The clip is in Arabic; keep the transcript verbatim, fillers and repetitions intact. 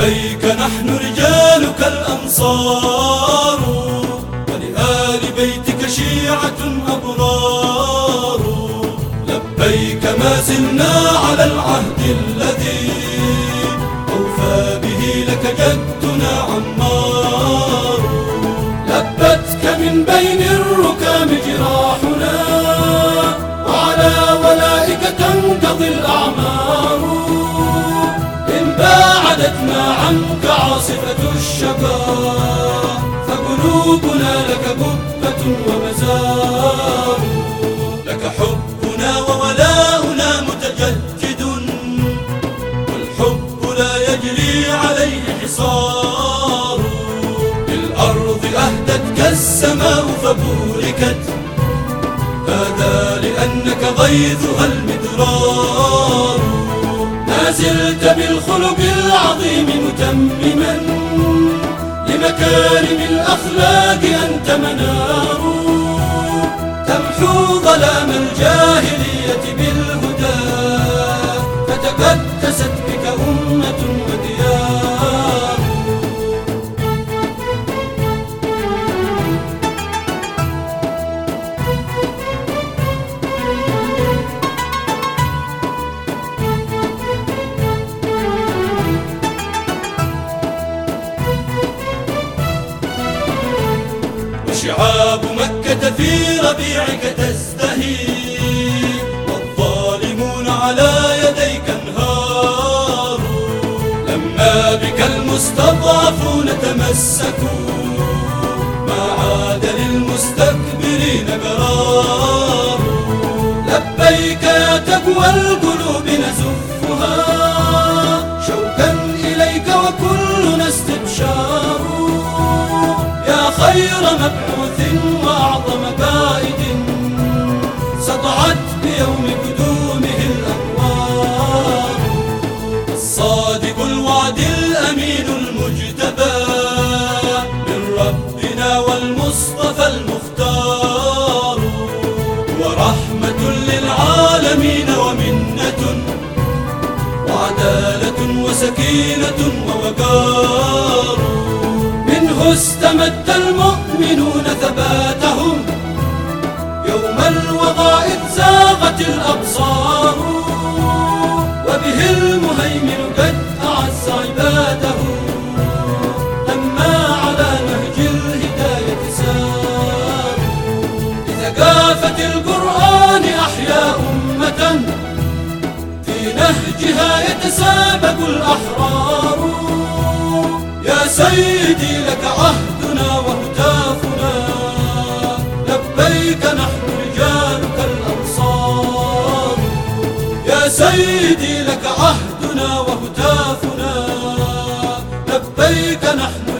لبيك نحن رجالك الأنصار، ولآل بيتك شيعة أبرار. لبيك ما زلنا على العهد الذي أوفى به لك جدنا عمار. لبتك من بين الركام جراحنا، وعلى ولائك تنقضي الأعمار. إن باعدتنا عنك عاصفة الشقاء، فقلوبنا لك قبة ومزار. لك حبنا وولاؤنا متجدد، والحب لا يجري عليه حصار. للأرض أهدتك السماء فبوركت، هذا لأنك غيثها المدرار. ما زلت بالخلق العظيم متمما، لمكارم الأخلاق أنت منار. تمحو ظلام الجاهلية بالهدى، فتقدست بك أمة وديار. وشعاب مكة في ربيعك تزدهي، والظالمون على يديك انهار. لما بك المستضعفون تمسكوا، ما عاد للمستكبرين قرار. لبيك يا تقوى القلوب نزفها، شوقا إليك وكلنا استبشار. يا خير مبعوث وأعظم قائد، سطعت بيوم قدومه الأنوار. الصادق الوعد الأمين المجتبى، من ربنا والمصطفى المختار. ورحمة للعالمين ومنة، وعدالة وسكينة ووقار. منه استمد المؤمنون ثباتهم، يوم الوغى إذ زاغت الأبصار. وبه المهيمن قد أعز عباده، لما على نهج الهداية سار. بثقافة القرآن أحيا أمة، في نهجها يتسابق الأحرار. يا سيدي لك عهدنا وهتافنا، لبيك نحن رجالك الأنصار. يا سيدي لك عهدنا وهتافنا، لبيك نحن